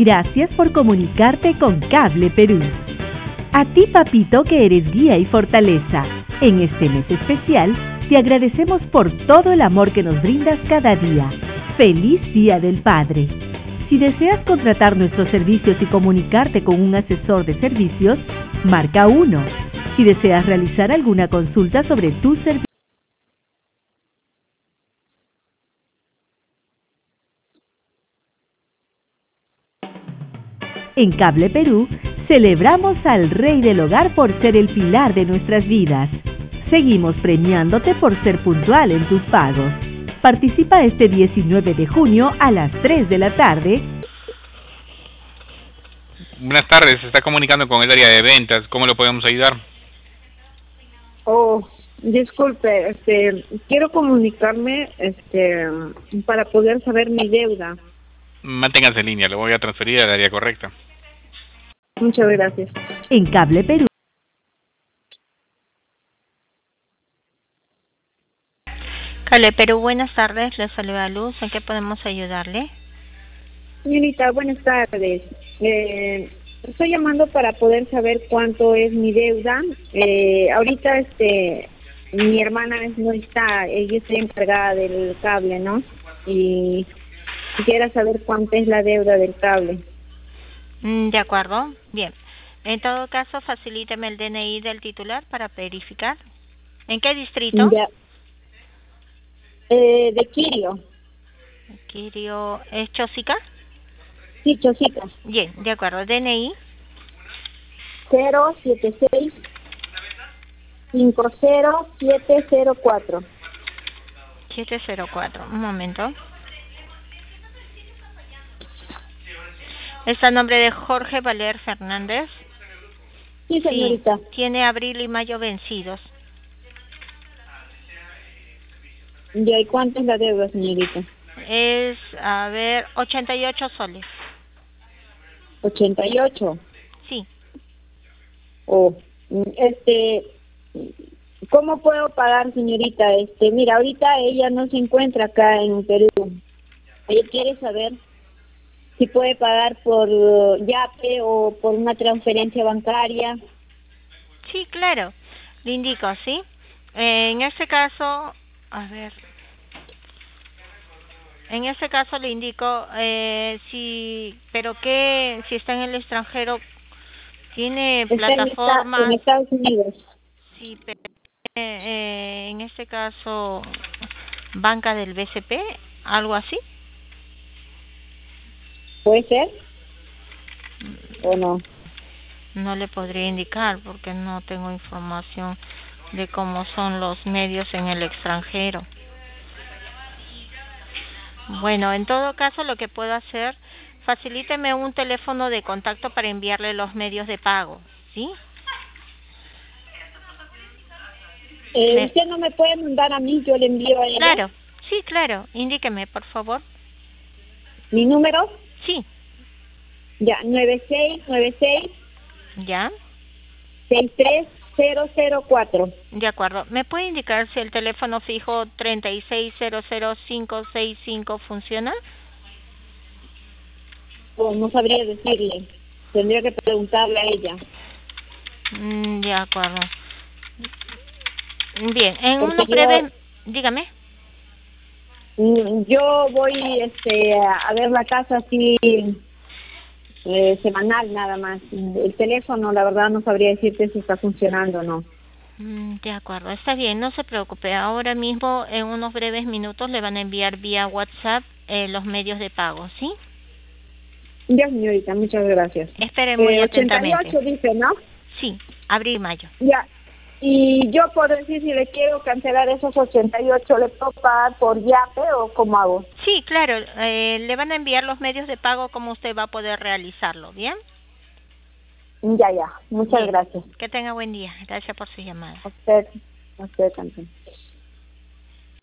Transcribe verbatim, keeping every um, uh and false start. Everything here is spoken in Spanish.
Gracias por comunicarte con Cable Perú. A ti, papito, que eres guía y fortaleza. En este mes especial, te agradecemos por todo el amor que nos brindas cada día. ¡Feliz Día del Padre! Si deseas contratar nuestros servicios y comunicarte con un asesor de servicios, marca uno. Si deseas realizar alguna consulta sobre tus servicios, en Cable Perú, celebramos al Rey del Hogar por ser el pilar de nuestras vidas. Seguimos premiándote por ser puntual en tus pagos. Participa este diecinueve de junio a las tres de la tarde. Buenas tardes, se está comunicando con el área de ventas. ¿Cómo lo podemos ayudar? Oh, disculpe, este, quiero comunicarme, este, para poder saber mi deuda. Manténgase en línea, lo voy a transferir al área correcta. Muchas gracias. En Cable Perú. Cable Perú, buenas tardes, les saluda Luz. ¿En qué podemos ayudarle? Señorita, buenas tardes. Eh, estoy llamando para poder saber cuánto es mi deuda. Eh, ahorita, este, mi hermana no está, ella está encargada del cable, ¿no? Y quisiera saber cuánto es la deuda del cable. Mm, de acuerdo, bien. En todo caso, facilíteme el D N I del titular para verificar. ¿En qué distrito? Ya. Eh, de Quirio. Quirio, ¿es Chosica? Sí, Chosica. Bien, de acuerdo. D N I. cero siete seis cinco cero siete cero cuatro. siete cero cuatro, un momento. ¿Está a nombre de Jorge Valer Fernández? Sí, señorita. Sí, tiene abril y mayo vencidos. ¿Y ahí cuánto es la deuda, señorita? Es, a ver, ochenta y ocho soles. ochenta y ocho. Sí. Oh, este, ¿cómo puedo pagar, señorita? Este, mira, ahorita ella no se encuentra acá en Perú. Ella quiere saber si puede pagar por uh, Yape o por una transferencia bancaria. Sí, claro. Le indico, ¿sí? Eh, en este caso, a ver. En este caso le indico, eh, si, pero que si está en el extranjero, tiene Está plataformas. en, esta, en Estados Unidos. Sí, pero eh, eh, en este caso, banca del B C P, algo así. ¿Puede ser? ¿O no? No le podría indicar porque no tengo información de cómo son los medios en el extranjero. Bueno, en todo caso lo que puedo hacer, facilíteme un teléfono de contacto para enviarle los medios de pago, ¿sí? Eh, Me... ¿Usted no me puede mandar a mí? Yo le envío a ella. Claro, sí, claro, indíqueme, por favor. ¿Mi número? Sí. Ya, nueve seis nueve seis. ¿Ya? seis tres cero cero cuatro. De acuerdo. ¿Me puede indicar si el teléfono fijo treinta y seis cero cero cinco seis cinco funciona? Oh, no sabría decirle. Tendría que preguntarle a ella. Mm, de acuerdo. Bien, en Porque unos yo, breves... Dígame. Yo voy este, a ver la casa así eh, semanal nada más. El teléfono, la verdad, no sabría decirte si está funcionando o no. De acuerdo, está bien, no se preocupe. Ahora mismo, en unos breves minutos, le van a enviar vía WhatsApp eh, los medios de pago, ¿sí? Ya, señorita, muchas gracias. Espere muy eh, atentamente. ochenta y ocho dice, ¿no? Sí, abril y mayo. Ya. Y yo por decir, si le quiero cancelar esos ochenta y ocho, ¿le puedo pagar por Yape o cómo hago? Sí, claro, eh, le van a enviar los medios de pago como usted va a poder realizarlo, ¿bien? Ya, ya. Muchas Bien. Gracias. Que tenga buen día. Gracias por su llamada. A usted, a usted también.